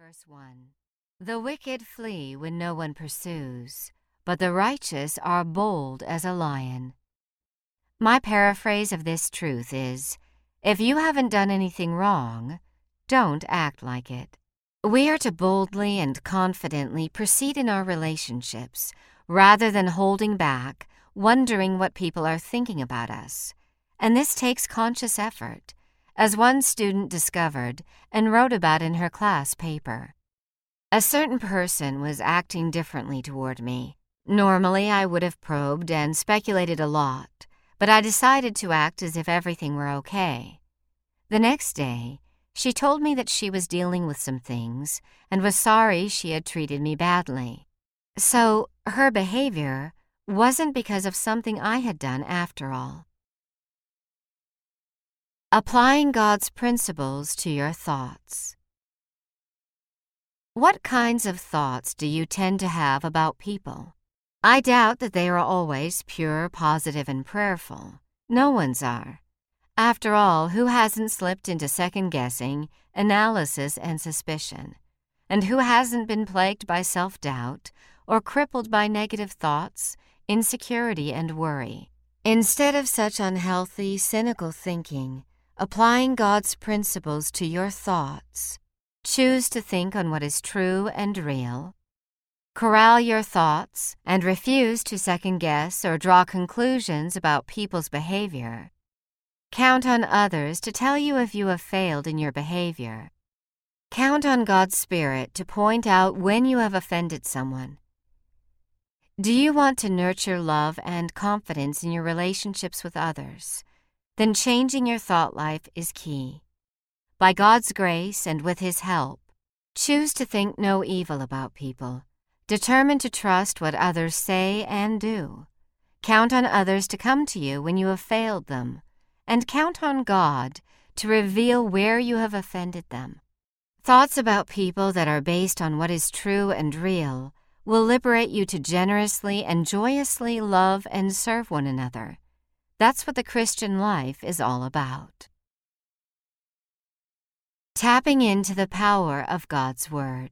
Verse 1. The wicked flee when no one pursues, but the righteous are bold as a lion. My paraphrase of this truth is, if you haven't done anything wrong, don't act like it. We are to boldly and confidently proceed in our relationships, rather than holding back, wondering what people are thinking about us. And this takes conscious effort, as one student discovered and wrote about in her class paper. A certain person was acting differently toward me. Normally, I would have probed and speculated a lot, but I decided to act as if everything were okay. The next day, she told me that she was dealing with some things and was sorry she had treated me badly. So, her behavior wasn't because of something I had done after all. Applying God's principles to your thoughts. What kinds of thoughts do you tend to have about people? I doubt that they are always pure, positive, and prayerful. No one's are. After all, who hasn't slipped into second-guessing, analysis, and suspicion? And who hasn't been plagued by self-doubt or crippled by negative thoughts, insecurity, and worry? Instead of such unhealthy, cynical thinking, applying God's principles to your thoughts, choose to think on what is true and real. Corral your thoughts and refuse to second-guess or draw conclusions about people's behavior. Count on others to tell you if you have failed in your behavior. Count on God's Spirit to point out when you have offended someone. Do you want to nurture love and confidence in your relationships with others? Then changing your thought life is key. By God's grace and with His help, choose to think no evil about people. Determine to trust what others say and do. Count on others to come to you when you have failed them, and count on God to reveal where you have offended them. Thoughts about people that are based on what is true and real will liberate you to generously and joyously love and serve one another. That's what the Christian life is all about. Tapping into the power of God's Word.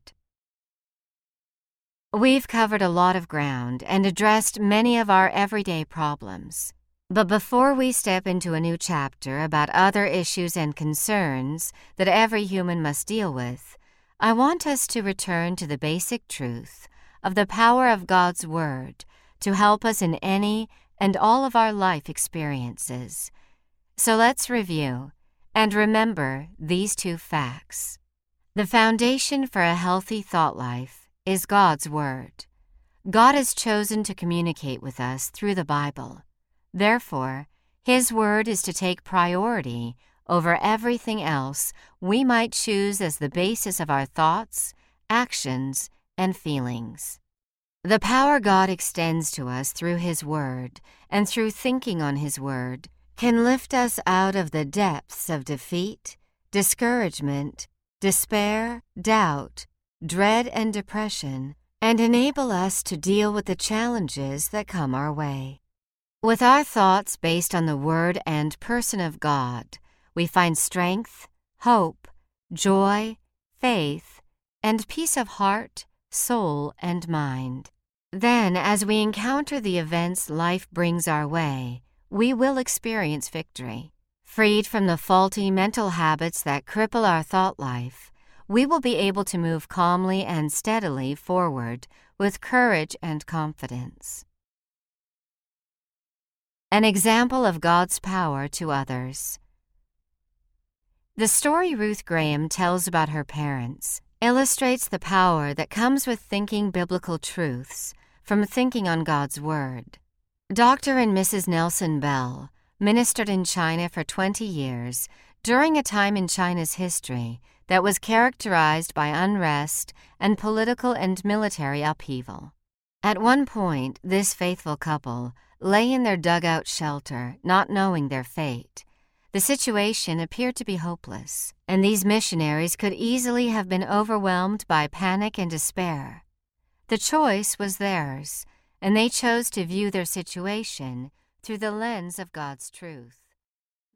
We've covered a lot of ground and addressed many of our everyday problems. But before we step into a new chapter about other issues and concerns that every human must deal with, I want us to return to the basic truth of the power of God's Word to help us in any and all of our life experiences. So let's review and remember these two facts. The foundation for a healthy thought life is God's Word. God has chosen to communicate with us through the Bible. Therefore, His Word is to take priority over everything else we might choose as the basis of our thoughts, actions, and feelings. The power God extends to us through His Word and through thinking on His Word can lift us out of the depths of defeat, discouragement, despair, doubt, dread, and depression, and enable us to deal with the challenges that come our way. With our thoughts based on the Word and person of God, we find strength, hope, joy, faith, and peace of heart, soul, and mind. Then, as we encounter the events life brings our way, we will experience victory. Freed from the faulty mental habits that cripple our thought life, we will be able to move calmly and steadily forward with courage and confidence. An example of God's power to others. The story Ruth Graham tells about her parents illustrates the power that comes with thinking biblical truths from thinking on God's Word. Dr. and Mrs. Nelson Bell ministered in China for 20 years during a time in China's history that was characterized by unrest and political and military upheaval. At one point, this faithful couple lay in their dugout shelter, not knowing their fate. The situation appeared to be hopeless, and these missionaries could easily have been overwhelmed by panic and despair. The choice was theirs, and they chose to view their situation through the lens of God's truth.